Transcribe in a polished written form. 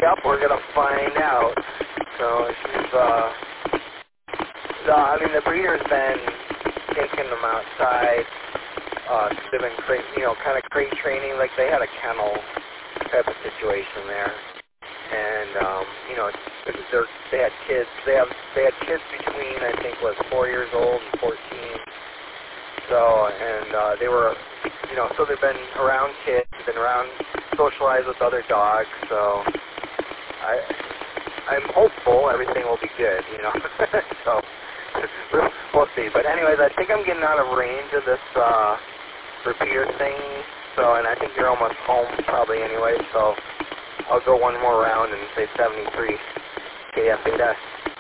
Yep, we're gonna find out. So she's I mean the breeder's been taking them outside. They've been kind of crate training, like they had a kennel type of situation there. And they had kids. They had kids between, I think, was 4 years old and 14. So they were, so they've been around kids, been around, socialized with other dogs. So I'm hopeful everything will be good, So we'll see. But anyways, I think I'm getting out of range of this repeater thing. So, and I think you're almost home probably anyway. So I'll go one more round and say 73 KF8S.